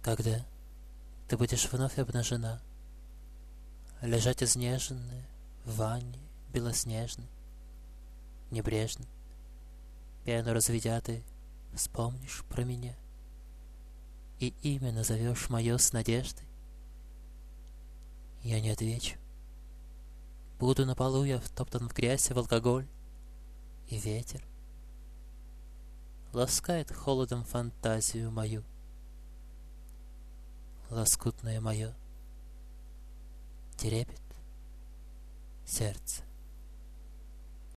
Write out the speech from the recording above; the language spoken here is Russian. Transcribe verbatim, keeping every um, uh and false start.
Когда ты будешь вновь обнажена, лежать изнеженная в ванне белоснежной, небрежно, пену разведя, ты вспомнишь про меня и имя назовешь мое с надеждой. Я не отвечу. Буду на полу я втоптан в грязь и в алкоголь, и ветер ласкает холодом фантазию мою. Лоскутное мое теребит сердце